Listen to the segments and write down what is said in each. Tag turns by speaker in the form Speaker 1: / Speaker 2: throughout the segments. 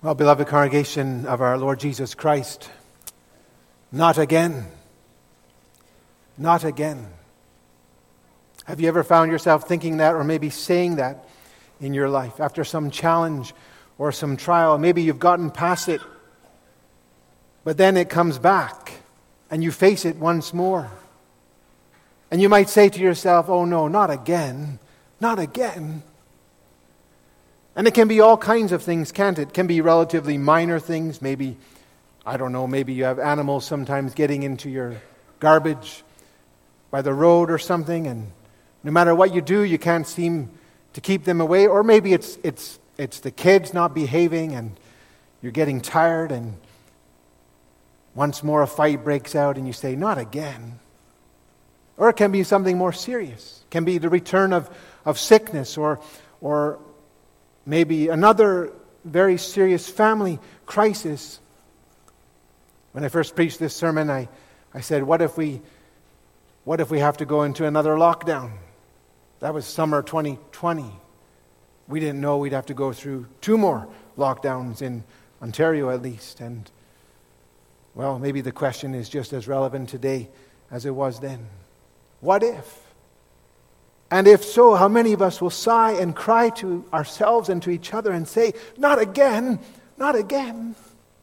Speaker 1: Well, beloved congregation of our Lord Jesus Christ, not again. Not again. Have you ever found yourself thinking that, or maybe saying that in your life after some challenge or some trial? Maybe you've gotten past it, but then it comes back and you face it once more. And you might say to yourself, oh no, not again, not again. And it can be all kinds of things, can't it? It can be relatively minor things. Maybe, I don't know, maybe you have animals sometimes getting into your garbage by the road or something, and no matter what you do, you can't seem to keep them away. Or maybe it's the kids not behaving and you're getting tired, and once more a fight breaks out and you say, not again. Or it can be something more serious. It can be the return of sickness or maybe another very serious family crisis. When I first preached this sermon, I said, what if we have to go into another lockdown? That was summer 2020. We didn't know we'd have to go through 2 more lockdowns in Ontario at least. And, well, maybe the question is just as relevant today as it was then. What if? And if so, how many of us will sigh and cry to ourselves and to each other and say, not again, not again.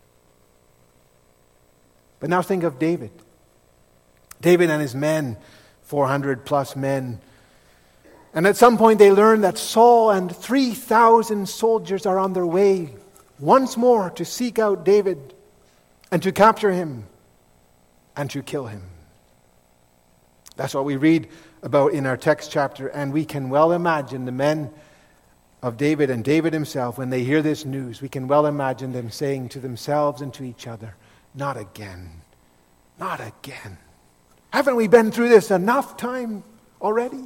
Speaker 1: But now think of David. David and his men, 400 plus men. And at some point they learn that Saul and 3,000 soldiers are on their way once more to seek out David and to capture him and to kill him. That's what we read about in our text chapter, and we can well imagine the men of David and David himself, when they hear this news, we can well imagine them saying to themselves and to each other, not again, not again. Haven't we been through this enough time already?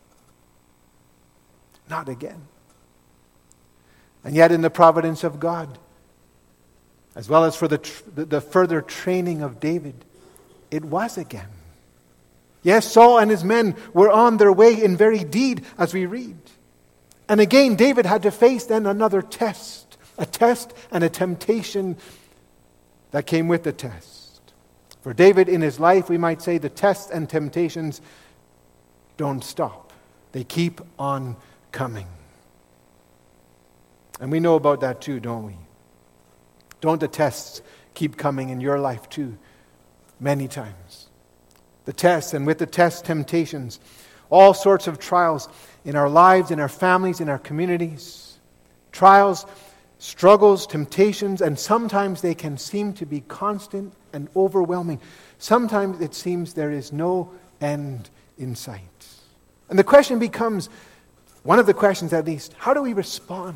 Speaker 1: Not again. And yet in the providence of God, as well as for the further training of David, it was again. Yes, Saul and his men were on their way in very deed, as we read. And again, David had to face then another test, a test and a temptation that came with the test. For David in his life, we might say the tests and temptations don't stop. They keep on coming. And we know about that too, don't we? Don't the tests keep coming in your life too, many times? The tests, and with the test, temptations, all sorts of trials in our lives, in our families, in our communities. Trials, struggles, temptations, and sometimes they can seem to be constant and overwhelming. Sometimes it seems there is no end in sight. And the question becomes, one of the questions at least, how do we respond?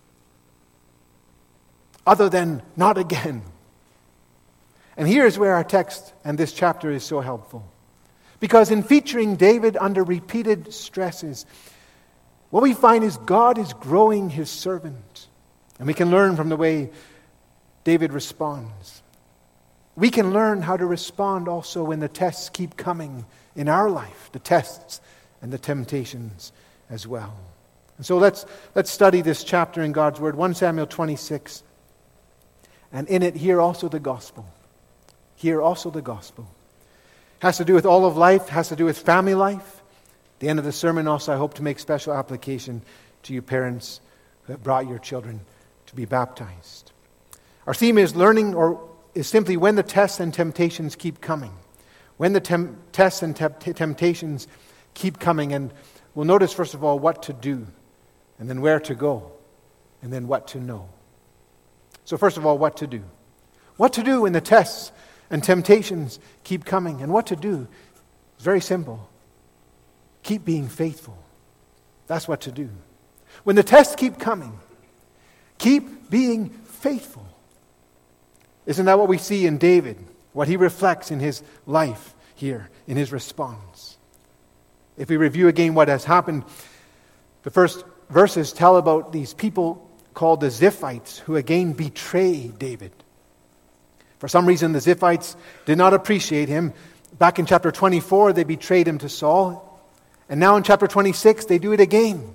Speaker 1: Other than not again. And here's where our text and this chapter is so helpful. Because in featuring David under repeated stresses, what we find is God is growing his servant. And we can learn from the way David responds. We can learn how to respond also when the tests keep coming in our life, the tests and the temptations as well. And so let's study this chapter in God's Word, 1 Samuel 26. And in it, hear also the gospel. Hear also the gospel. Has to do with all of life, has to do with family life. At the end of the sermon also, I hope to make special application to you parents who have brought your children to be baptized. Our theme is learning, or is simply when the tests and temptations keep coming. When the tests and temptations keep coming. And we'll notice, first of all, what to do, and then where to go, and then what to know. So first of all, what to do. What to do when the tests and temptations keep coming. And what to do is very simple. Keep being faithful. That's what to do. When the tests keep coming, keep being faithful. Isn't that what we see in David? What he reflects in his life here, in his response. If we review again what has happened, the first verses tell about these people called the Ziphites, who again betray David. For some reason, the Ziphites did not appreciate him. Back in chapter 24, they betrayed him to Saul. And now in chapter 26, they do it again.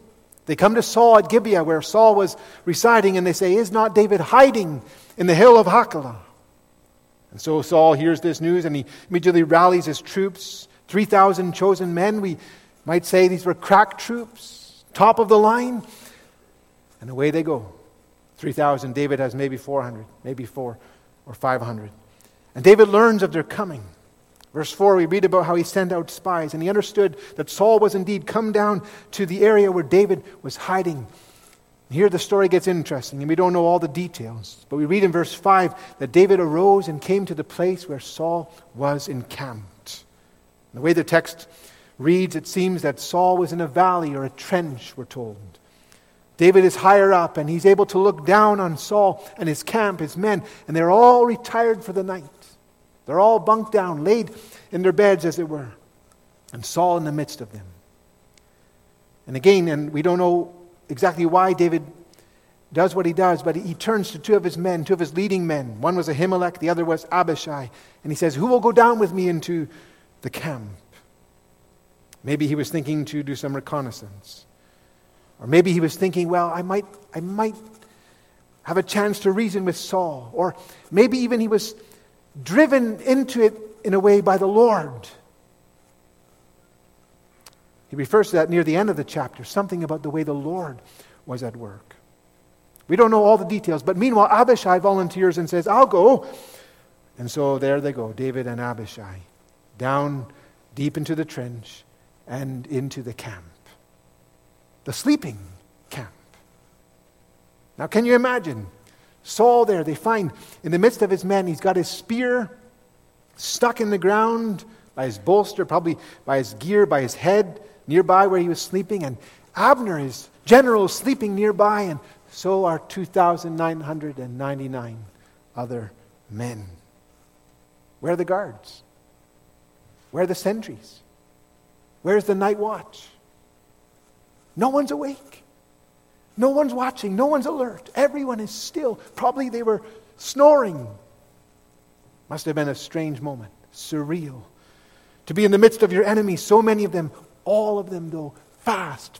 Speaker 1: They come to Saul at Gibeah, where Saul was residing, and they say, "Is not David hiding in the hill of Hachilah?" And so Saul hears this news, and he immediately rallies his troops, 3,000 chosen men. We might say these were crack troops, top of the line. And away they go. 3,000. David has maybe 400, maybe 400 or 500. And David learns of their coming. Verse 4, we read about how he sent out spies, and he understood that Saul was indeed come down to the area where David was hiding. Here the story gets interesting, and we don't know all the details. But we read in verse 5 that David arose and came to the place where Saul was encamped. And the way the text reads, it seems that Saul was in a valley or a trench, we're told. David is higher up, and he's able to look down on Saul and his camp, his men, and they're all retired for the night. They're all bunked down, laid in their beds, as it were, and Saul in the midst of them. And again, and we don't know exactly why David does what he does, but he turns to two of his men, two of his leading men. One was Ahimelech, the other was Abishai. And he says, "Who will go down with me into the camp?" Maybe he was thinking to do some reconnaissance. Or maybe he was thinking, well, I might have a chance to reason with Saul. Or maybe even he was driven into it in a way by the Lord. He refers to that near the end of the chapter, something about the way the Lord was at work. We don't know all the details, but meanwhile Abishai volunteers and says, "I'll go." And so there they go, David and Abishai, down deep into the trench and into the camp. The sleeping camp. Now can you imagine? Saul there, they find in the midst of his men, he's got his spear stuck in the ground by his bolster, probably by his gear, by his head, nearby where he was sleeping. And Abner, his general, is sleeping nearby, and so are 2,999 other men. Where are the guards? Where are the sentries? Where's the night watch? No one's awake. No one's watching. No one's alert. Everyone is still. Probably they were snoring. Must have been a strange moment. Surreal. To be in the midst of your enemies, so many of them, all of them though, fast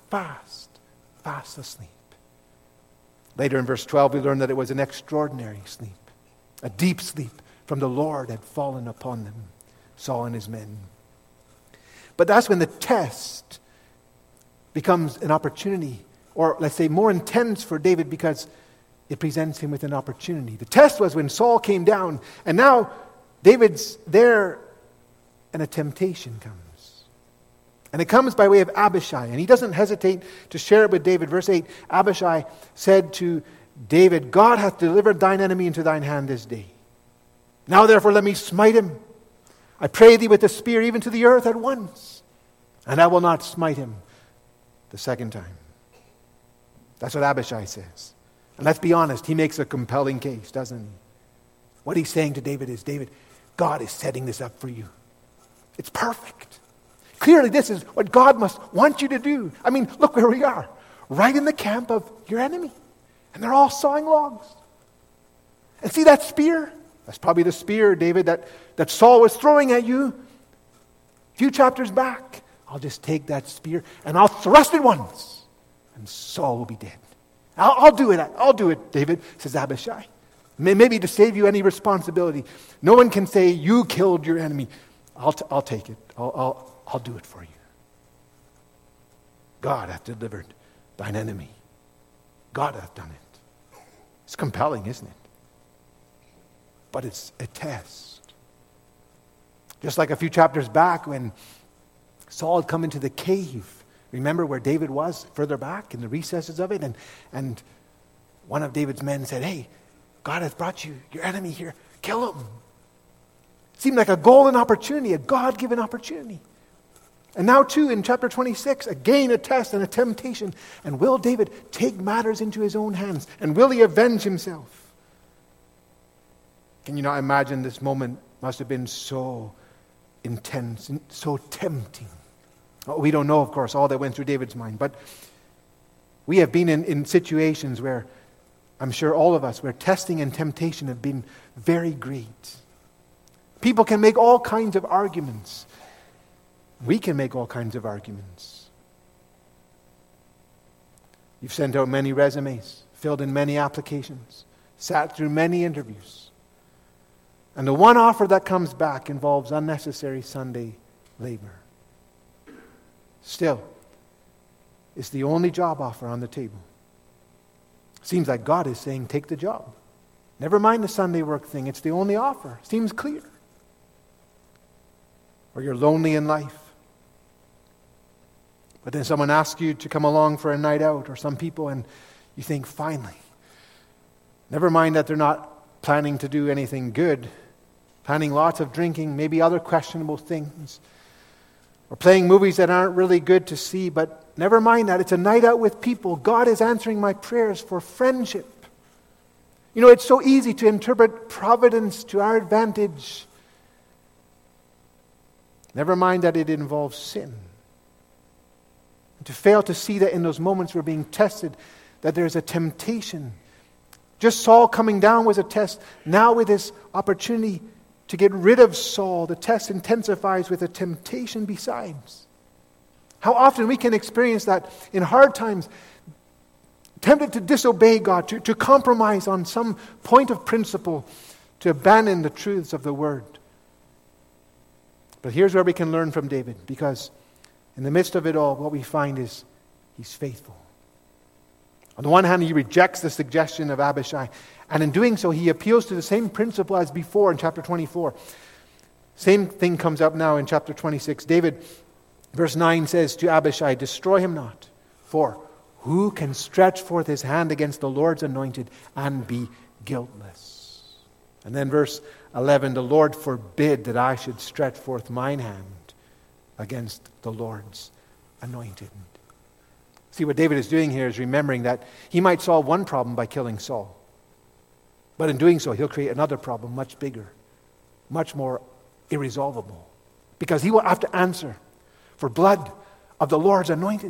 Speaker 1: asleep. Later in verse 12, we learn that it was an extraordinary sleep. A deep sleep from the Lord had fallen upon them, Saul and his men. But that's when the test becomes an opportunity, or let's say more intense for David, because it presents him with an opportunity. The test was when Saul came down, and now David's there, and a temptation comes. And it comes by way of Abishai, and he doesn't hesitate to share it with David. Verse 8, Abishai said to David, "God hath delivered thine enemy into thine hand this day. Now therefore let me smite him. I pray thee with the spear even to the earth at once, and I will not smite him the second time." That's what Abishai says. And let's be honest, he makes a compelling case, doesn't he? What he's saying to David is, David, God is setting this up for you. It's perfect. Clearly this is what God must want you to do. I mean, look where we are. Right in the camp of your enemy. And they're all sawing logs. And see that spear? That's probably the spear, David, that Saul was throwing at you a few chapters back. I'll just take that spear and I'll thrust it once, and Saul will be dead. I'll do it. I'll do it, David, says Abishai. Maybe to save you any responsibility. No one can say you killed your enemy. I'll take it. I'll do it for you. God hath delivered thine enemy. God hath done it. It's compelling, isn't it? But it's a test. Just like a few chapters back when Saul had come into the cave. Remember where David was further back in the recesses of it? And one of David's men said, "Hey, God hath brought you your enemy here. Kill him." It seemed like a golden opportunity, a God-given opportunity. And now too in chapter 26, again a test and a temptation. And will David take matters into his own hands? And will he avenge himself? Can you not imagine this moment must have been so intense and so tempting? We don't know, of course, all that went through David's mind, but we have been in situations where I'm sure all of us, where testing and temptation have been very great. People can make all kinds of arguments. We can make all kinds of arguments. You've sent out many resumes, filled in many applications, sat through many interviews. And the one offer that comes back involves unnecessary Sunday labor. Still, it's the only job offer on the table. Seems like God is saying, take the job. Never mind the Sunday work thing. It's the only offer. Seems clear. Or you're lonely in life. But then someone asks you to come along for a night out, or some people, and you think, finally. Never mind that they're not planning to do anything good, planning lots of drinking, maybe other questionable things, or playing movies that aren't really good to see, but never mind that. It's a night out with people. God is answering my prayers for friendship. You know, it's so easy to interpret providence to our advantage. Never mind that it involves sin. And to fail to see that in those moments we're being tested, that there's a temptation. Just Saul coming down was a test. Now with this opportunity to get rid of Saul, the test intensifies with a temptation besides. How often we can experience that in hard times, tempted to disobey God, to compromise on some point of principle, to abandon the truths of the Word. But here's where we can learn from David, because in the midst of it all, what we find is he's faithful. On the one hand, he rejects the suggestion of Abishai, and in doing so, he appeals to the same principle as before in chapter 24. Same thing comes up now in chapter 26. David, verse 9 says to Abishai, destroy him not, for who can stretch forth his hand against the Lord's anointed and be guiltless? And then verse 11, the Lord forbid that I should stretch forth mine hand against the Lord's anointed. See, what David is doing here is remembering that he might solve one problem by killing Saul. But in doing so, he'll create another problem much bigger, much more irresolvable. Because he will have to answer for blood of the Lord's anointed.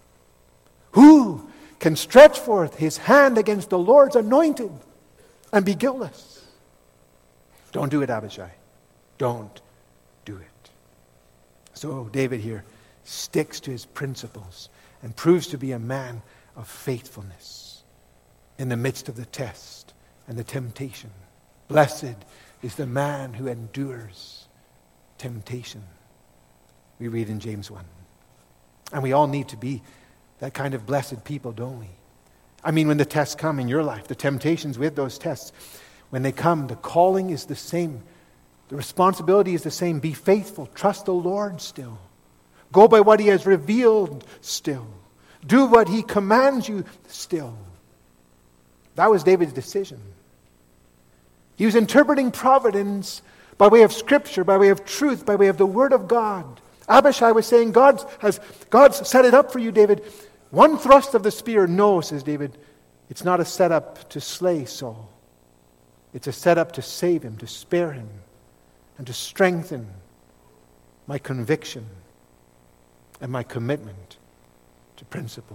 Speaker 1: Who can stretch forth his hand against the Lord's anointed and be guiltless? Don't do it, Abishai. Don't do it. So David here sticks to his principles and proves to be a man of faithfulness in the midst of the test and the temptation. Blessed is the man who endures temptation. We read in James 1. And we all need to be that kind of blessed people, don't we? I mean, when the tests come in your life, the temptations with those tests, when they come, the calling is the same. The responsibility is the same. Be faithful. Trust the Lord still. Go by what He has revealed still. Do what He commands you still. That was David's decision. He was interpreting providence by way of Scripture, by way of truth, by way of the Word of God. Abishai was saying, God's set it up for you, David. One thrust of the spear. No, says David, it's not a setup to slay Saul. It's a setup to save him, to spare him, and to strengthen my conviction and my commitment to principle.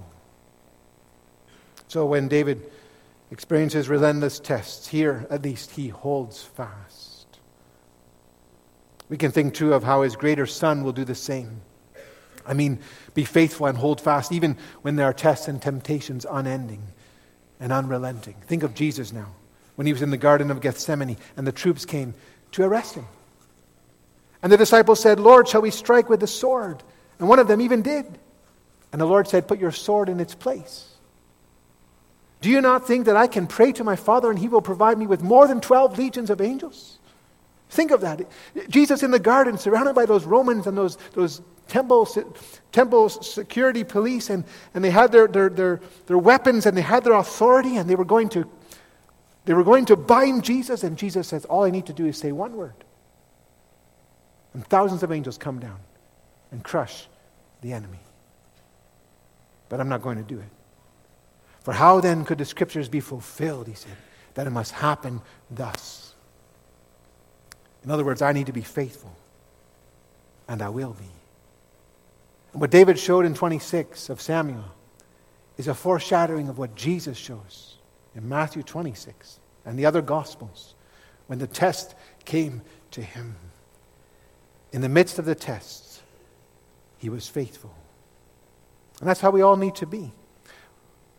Speaker 1: So when David experiences relentless tests, here at least he holds fast. We can think too of how his greater son will do the same. I mean, be faithful and hold fast even when there are tests and temptations unending and unrelenting. Think of Jesus now, when he was in the Garden of Gethsemane and the troops came to arrest him. And the disciples said, Lord, shall we strike with the sword? And one of them even did. And the Lord said, put your sword in its place. Do you not think that I can pray to my Father and He will provide me with more than 12 legions of angels? Think of that. Jesus in the garden, surrounded by those Romans and those temple security police, and they had their weapons and they had their authority, and they were going to bind Jesus, and Jesus says, all I need to do is say one word. And thousands of angels come down and crush the enemy. But I'm not going to do it. For how then could the Scriptures be fulfilled, he said, that it must happen thus? In other words, I need to be faithful, and I will be. And what David showed in 26 of Samuel is a foreshadowing of what Jesus shows in Matthew 26 and the other Gospels when the test came to him. In the midst of the tests, he was faithful. And that's how we all need to be.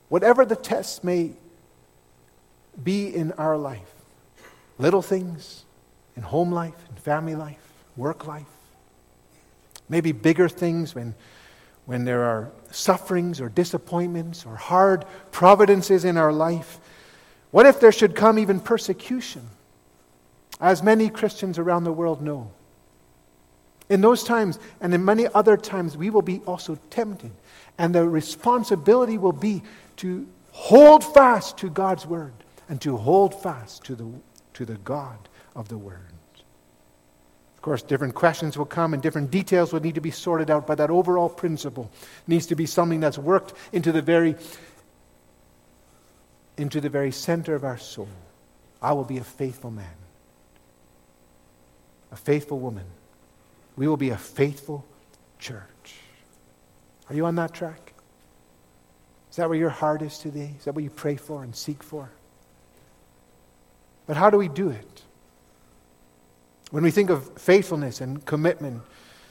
Speaker 1: whatever the tests may be in our life, little things in home life, in family life, work life, maybe bigger things when there are sufferings or disappointments or hard providences in our life. What if there should come even persecution, as many Christians around the world know? In those times and in many other times, we will be also tempted. And the responsibility will be to hold fast to God's word and to hold fast to the God of the word. Of course, different questions will come and different details will need to be sorted out, but that overall principle needs to be something that's worked into the very center of our soul. I will be a faithful man, a faithful woman. We will be a faithful church. Are you on that track? Is that where your heart is today? Is that what you pray for and seek for? But how do we do it? When we think of faithfulness and commitment,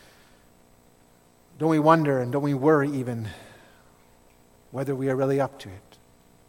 Speaker 1: don't we wonder and don't we worry even whether we are really up to it?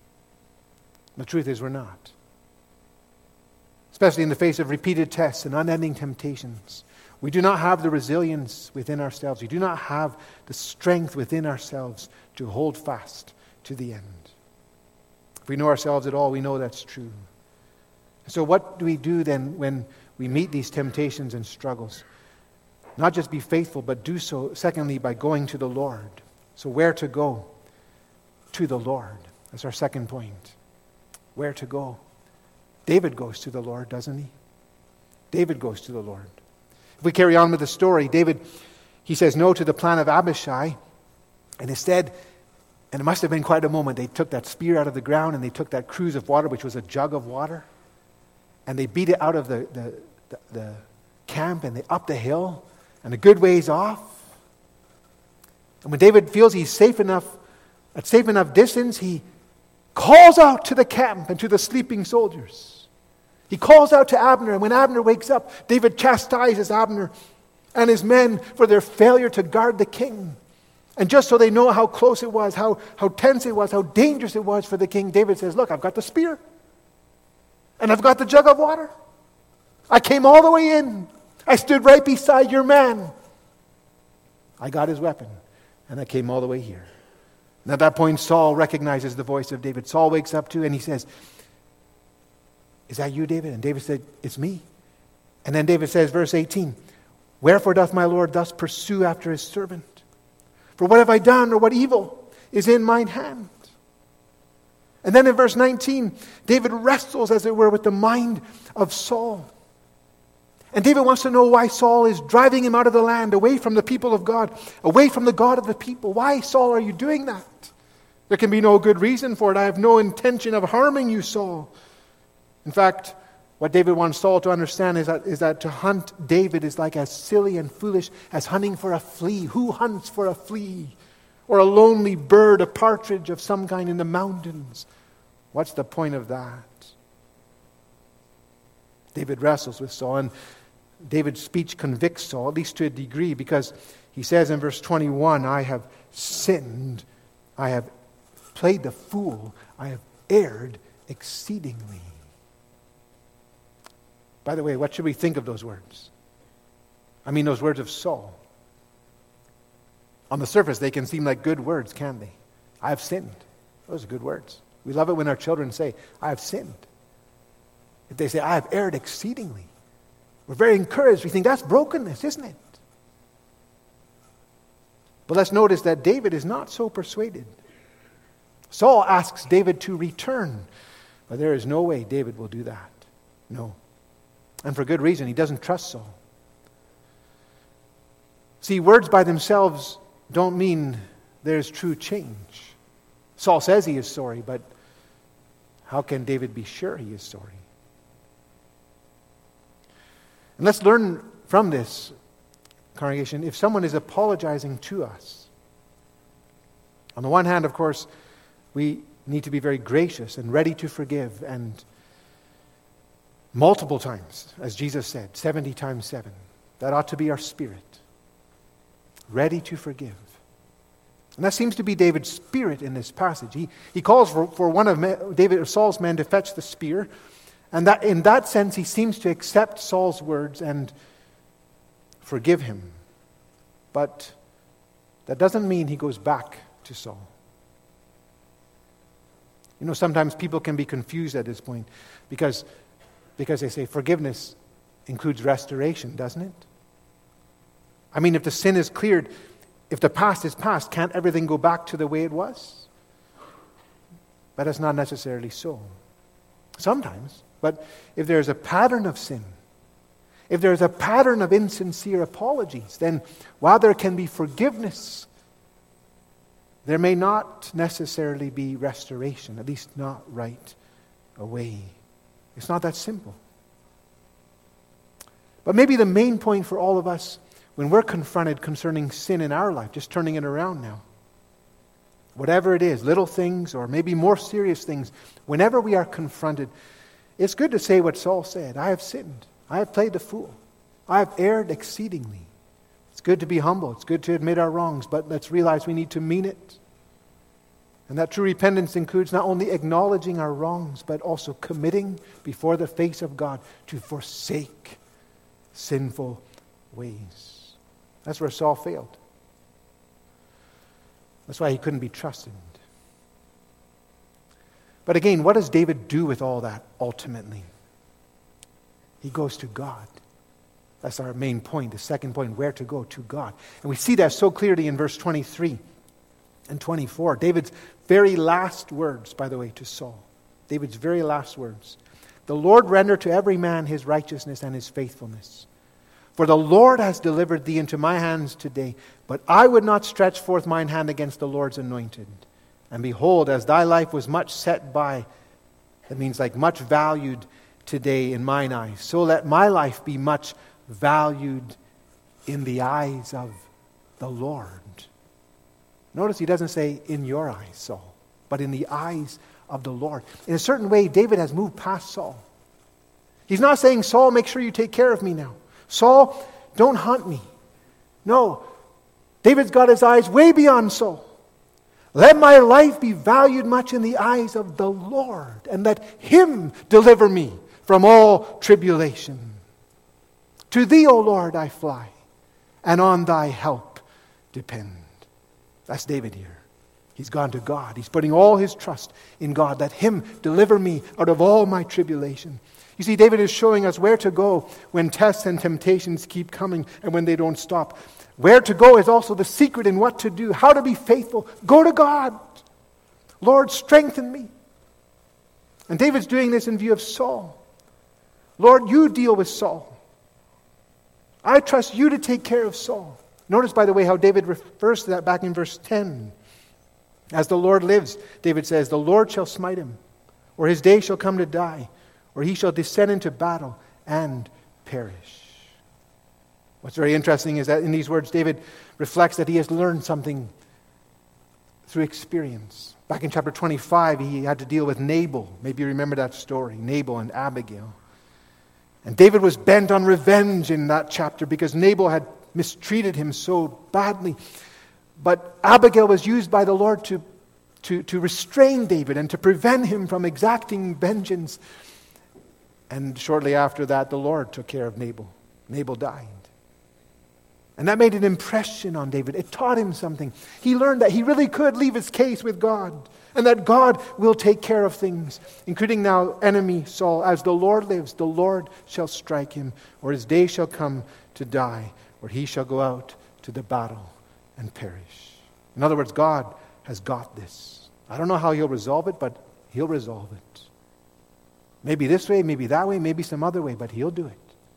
Speaker 1: The truth is we're not. Especially in the face of repeated tests and unending temptations. We do not have the resilience within ourselves. We do not have the strength within ourselves to hold fast to the end. If we know ourselves at all, we know that's true. So what do we do then when we meet these temptations and struggles? Not just be faithful, but do so, secondly, by going to the Lord. So where to go? To the Lord. That's our second point. Where to go? David goes to the Lord, doesn't he? David goes to the Lord. If we carry on with the story, David, he says no to the plan of Abishai, and instead, and it must have been quite a moment, they took that spear out of the ground and they took that cruse of water, which was a jug of water, and they beat it out of the camp and they up the hill and a good ways off. And when David feels he's safe enough distance, he calls out to the camp and to the sleeping soldiers. He calls out to Abner, and when Abner wakes up, David chastises Abner and his men for their failure to guard the king. And just so they know how close it was, how tense it was, how dangerous it was for the king, David says, look, I've got the spear. And I've got the jug of water. I came all the way in. I stood right beside your man. I got his weapon. And I came all the way here. And at that point, Saul recognizes the voice of David. Saul wakes up too and he says, is that you, David? And David said, it's me. And then David says, verse 18, wherefore doth my Lord thus pursue after his servant? For what have I done, or what evil is in mine hand? And then in verse 19, David wrestles, as it were, with the mind of Saul. And David wants to know why Saul is driving him out of the land, away from the people of God, away from the God of the people. Why, Saul, are you doing that? There can be no good reason for it. I have no intention of harming you, Saul. In fact, what David wants Saul to understand is that to hunt David is like as silly and foolish as hunting for a flea. Who hunts for a flea? Or a lonely bird, a partridge of some kind in the mountains. What's the point of that? David wrestles with Saul, and David's speech convicts Saul, at least to a degree, because he says in verse 21, I have sinned, I have played the fool, I have erred exceedingly. By the way, what should we think of those words? I mean those words of Saul. On the surface, they can seem like good words, can't they? I have sinned. Those are good words. We love it when our children say, I have sinned. If they say, I have erred exceedingly, we're very encouraged. We think that's brokenness, isn't it? But let's notice that David is not so persuaded. Saul asks David to return, but there is no way David will do that. No. And for good reason. He doesn't trust Saul. See, words by themselves don't mean there's true change. Saul says he is sorry, but how can David be sure he is sorry? And let's learn from this, congregation, if someone is apologizing to us. On the one hand, of course, we need to be very gracious and ready to forgive, and multiple times, as Jesus said, 70 times 7. That ought to be our spirit. Ready to forgive. And that seems to be David's spirit in this passage. He calls for one of Saul's men to fetch the spear. And that in that sense, he seems to accept Saul's words and forgive him. But that doesn't mean he goes back to Saul. You know, sometimes people can be confused at this point because they say forgiveness includes restoration, doesn't it? I mean, if the sin is cleared, if the past is past, can't everything go back to the way it was? But that's not necessarily so. Sometimes. But if there's a pattern of sin, if there's a pattern of insincere apologies, then while there can be forgiveness, there may not necessarily be restoration, at least not right away. It's not that simple. But maybe the main point for all of us when we're confronted concerning sin in our life, just turning it around now, whatever it is, little things or maybe more serious things, whenever we are confronted, it's good to say what Saul said. I have sinned. I have played the fool. I have erred exceedingly. It's good to be humble. It's good to admit our wrongs, but let's realize we need to mean it. And that true repentance includes not only acknowledging our wrongs, but also committing before the face of God to forsake sinful ways. That's where Saul failed. That's why he couldn't be trusted. But again, what does David do with all that ultimately? He goes to God. That's our main point, the second point, where to go, to God. And we see that so clearly in verse 23 and 24. David's very last words, by the way, to Saul. David's very last words. The Lord render to every man his righteousness and his faithfulness. For the Lord has delivered thee into my hands today, but I would not stretch forth mine hand against the Lord's anointed. And behold, as thy life was much set by, that means like much valued today in mine eyes, so let my life be much valued in the eyes of the Lord. Notice he doesn't say in your eyes, Saul, but in the eyes of the Lord. In a certain way, David has moved past Saul. He's not saying, Saul, make sure you take care of me now. Saul, don't hunt me. No, David's got his eyes way beyond Saul. Let my life be valued much in the eyes of the Lord, and let him deliver me from all tribulation. To thee, O Lord, I fly, and on thy help depend. That's David here. He's gone to God. He's putting all his trust in God. Let him deliver me out of all my tribulation. You see, David is showing us where to go when tests and temptations keep coming and when they don't stop. Where to go is also the secret in what to do, how to be faithful. Go to God. Lord, strengthen me. And David's doing this in view of Saul. Lord, you deal with Saul. I trust you to take care of Saul. Notice, by the way, how David refers to that back in verse 10. As the Lord lives, David says, the Lord shall smite him, or his day shall come to die, or he shall descend into battle and perish. What's very interesting is that in these words, David reflects that he has learned something through experience. Back in chapter 25, he had to deal with Nabal. Maybe you remember that story, Nabal and Abigail. And David was bent on revenge in that chapter because Nabal had mistreated him so badly. But Abigail was used by the Lord to restrain David and to prevent him from exacting vengeance. And shortly after that, the Lord took care of Nabal. Nabal died. And that made an impression on David. It taught him something. He learned that he really could leave his case with God, and that God will take care of things, including now enemy Saul. As the Lord lives, the Lord shall strike him, or his day shall come to die, or he shall go out to the battle and perish. In other words, God has got this. I don't know how he'll resolve it, but he'll resolve it. Maybe this way, maybe that way, maybe some other way, but he'll do it.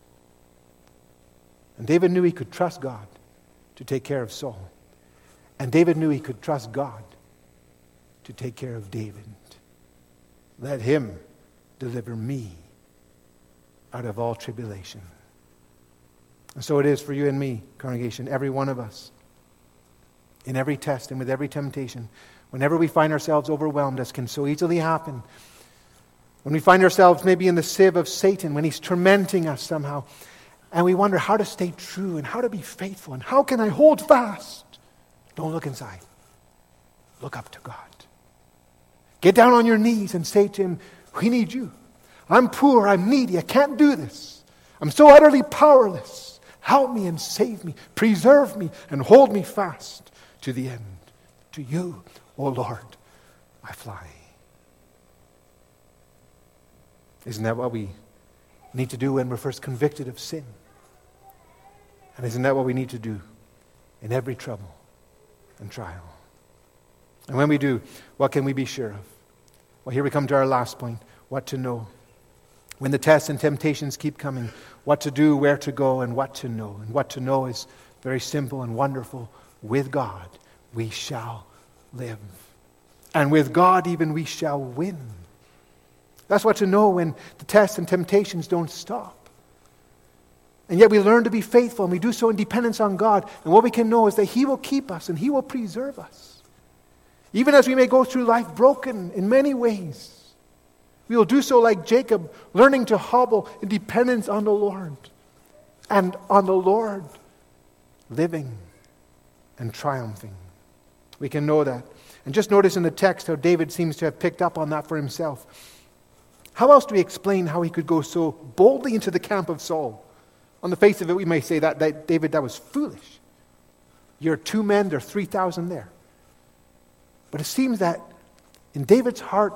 Speaker 1: And David knew he could trust God to take care of Saul. And David knew he could trust God to take care of David. Let him deliver me out of all tribulation. And so it is for you and me, congregation, every one of us. In every test and with every temptation, whenever we find ourselves overwhelmed, as can so easily happen, when we find ourselves maybe in the sieve of Satan, when he's tormenting us somehow, and we wonder how to stay true and how to be faithful and how can I hold fast? Don't look inside. look up to God. Get down on your knees and say to him, we need you. I'm poor, I'm needy, I can't do this. I'm so utterly powerless. Help me and save me, preserve me and hold me fast to the end. To you, O Lord, I fly. Isn't that what we need to do when we're first convicted of sin? And isn't that what we need to do in every trouble and trial? And when we do, what can we be sure of? Well, here we come to our last point, what to know. When the tests and temptations keep coming, what to do, where to go, and what to know. And what to know is very simple and wonderful. With God, we shall live. And with God, even we shall win. That's what to know when the tests and temptations don't stop. And yet we learn to be faithful, and we do so in dependence on God. And what we can know is that He will keep us and He will preserve us. Even as we may go through life broken in many ways, we will do so like Jacob, learning to hobble in dependence on the Lord. And on the Lord, living and triumphing. We can know that. And just notice in the text how David seems to have picked up on that for himself. How else do we explain how he could go so boldly into the camp of Saul? On the face of it, we may say that David, that was foolish. You're 2 men, there are 3,000 there. But it seems that in David's heart,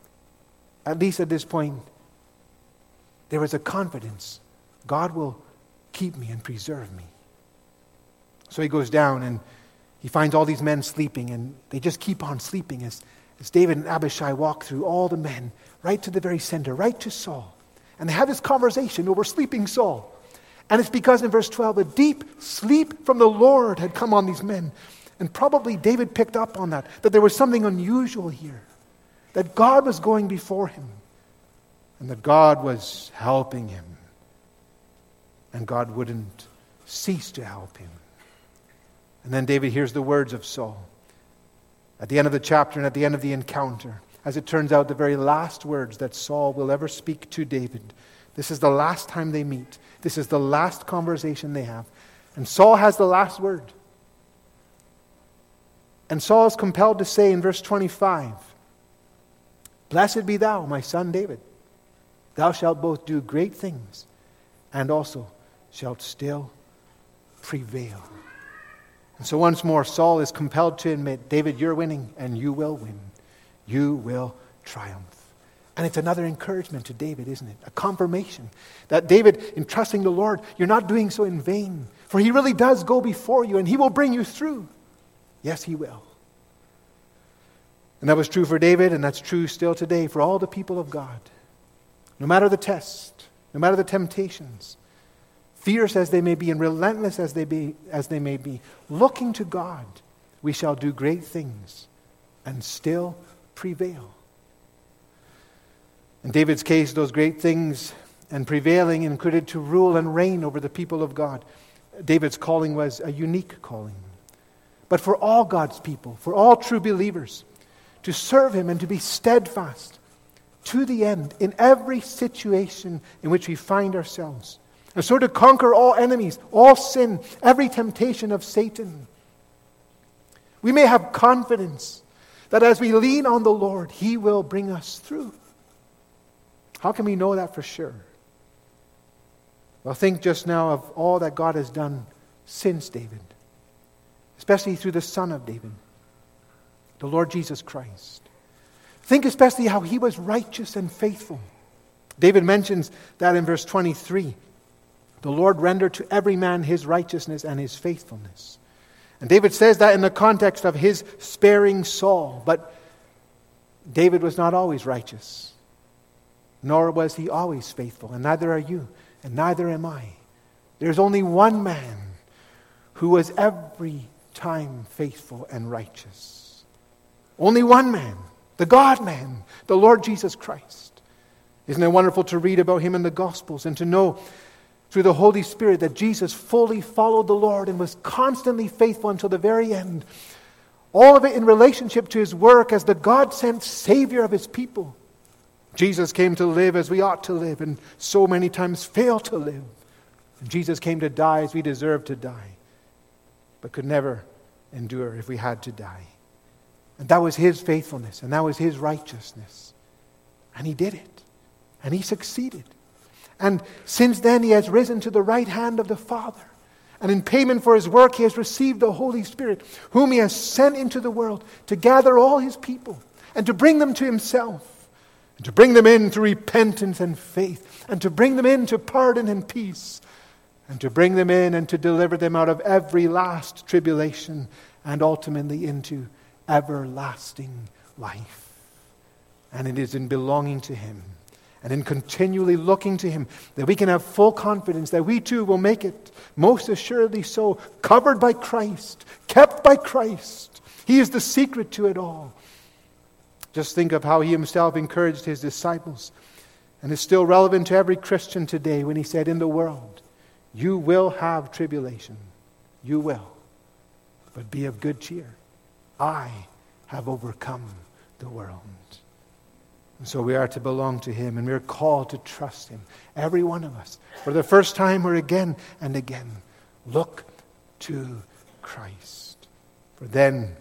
Speaker 1: at least at this point, there was a confidence. God will keep me and preserve me. So he goes down and he finds all these men sleeping, and they just keep on sleeping as David and Abishai walk through all the men, right to the very center, right to Saul. And they have this conversation over sleeping Saul. And it's because in verse 12, a deep sleep from the Lord had come on these men. And probably David picked up on that there was something unusual here. That God was going before him. And that God was helping him. And God wouldn't cease to help him. And then David hears the words of Saul. At the end of the chapter and at the end of the encounter, as it turns out, the very last words that Saul will ever speak to David. This is the last time they meet. This is the last conversation they have. And Saul has the last word. And Saul is compelled to say in verse 25, Blessed be thou, my son David. Thou shalt both do great things, and also shalt still prevail. And so once more, Saul is compelled to admit, David, you're winning, and you will win. You will triumph. And it's another encouragement to David, isn't it? A confirmation that David, in trusting the Lord, you're not doing so in vain. For He really does go before you, and He will bring you through. Yes, He will. And that was true for David, and that's true still today for all the people of God. No matter the test, no matter the temptations, fierce as they may be and relentless as they may be, looking to God, we shall do great things and still prevail. In David's case, those great things and prevailing included to rule and reign over the people of God. David's calling was a unique calling. But for all God's people, for all true believers, to serve Him and to be steadfast to the end in every situation in which we find ourselves. And so to conquer all enemies, all sin, every temptation of Satan. We may have confidence that as we lean on the Lord, He will bring us through. How can we know that for sure? Well, think just now of all that God has done since David, especially through the Son of David, the Lord Jesus Christ. Think especially how He was righteous and faithful. David mentions that in verse 23. The Lord rendered to every man his righteousness and his faithfulness. And David says that in the context of his sparing Saul. But David was not always righteous, nor was he always faithful, and neither are you, and neither am I. There's only one man who was every time faithful and righteous. Only one man, the God-man, the Lord Jesus Christ. Isn't it wonderful to read about Him in the Gospels and to know through the Holy Spirit that Jesus fully followed the Lord and was constantly faithful until the very end. All of it in relationship to His work as the God-sent Savior of His people. Jesus came to live as we ought to live and so many times fail to live. And Jesus came to die as we deserve to die, but could never endure if we had to die. And that was his faithfulness, and that was his righteousness. And he did it. And he succeeded. And since then he has risen to the right hand of the Father. And in payment for his work, he has received the Holy Spirit, whom he has sent into the world to gather all his people and to bring them to himself, and to bring them in through repentance and faith, and to bring them into pardon and peace, and to bring them in and to deliver them out of every last tribulation, and ultimately into everlasting life. And it is in belonging to him and in continually looking to him that we can have full confidence that we too will make it, most assuredly so, covered by Christ, kept by Christ. He is the secret to it all. Just think of how he himself encouraged his disciples, and is still relevant to every Christian today when he said, in the world, you will have tribulation. You will. But be of good cheer. I have overcome the world. And so we are to belong to him, and we are called to trust him. Every one of us, for the first time or again and again, look to Christ. For then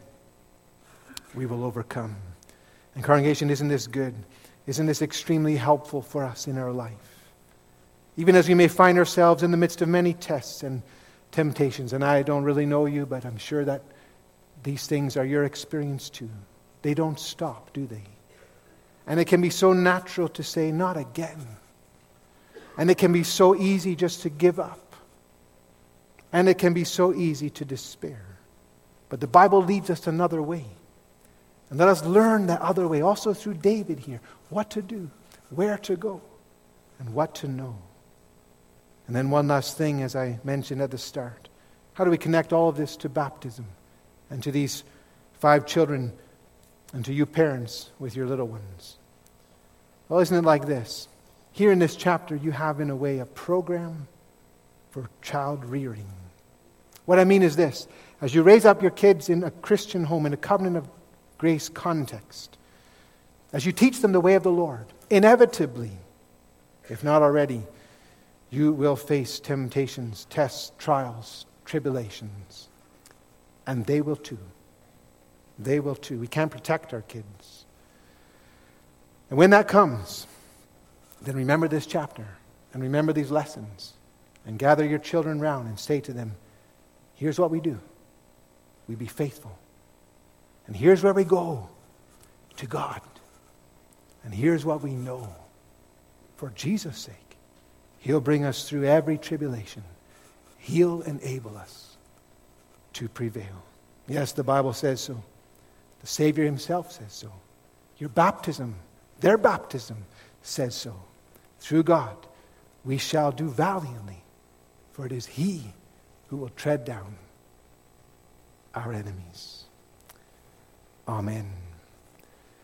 Speaker 1: we will overcome. And congregation, isn't this good? Isn't this extremely helpful for us in our life? Even as we may find ourselves in the midst of many tests and temptations, and I don't really know you, but I'm sure that these things are your experience too. They don't stop, do they? And it can be so natural to say, not again. And it can be so easy just to give up. And it can be so easy to despair. But the Bible leads us another way. And let us learn that other way, also through David here, what to do, where to go, and what to know. And then one last thing, as I mentioned at the start. How do we connect all of this to baptism and to these 5 children and to you parents with your little ones? Well, isn't it like this? Here in this chapter, you have in a way a program for child rearing. What I mean is this. As you raise up your kids in a Christian home, in a covenant of grace context, as you teach them the way of the Lord, inevitably, if not already, you will face temptations, tests, trials, tribulations. And they will too. They will too. We can't protect our kids. And when that comes, then remember this chapter and remember these lessons and gather your children round and say to them, here's what we do. We be faithful. And here's where we go, to God. And here's what we know. For Jesus' sake, he'll bring us through every tribulation. He'll enable us to prevail. Yes, the Bible says so. The Savior himself says so. Your baptism, their baptism, says so. Through God, we shall do valiantly, for it is he who will tread down our enemies. Amen.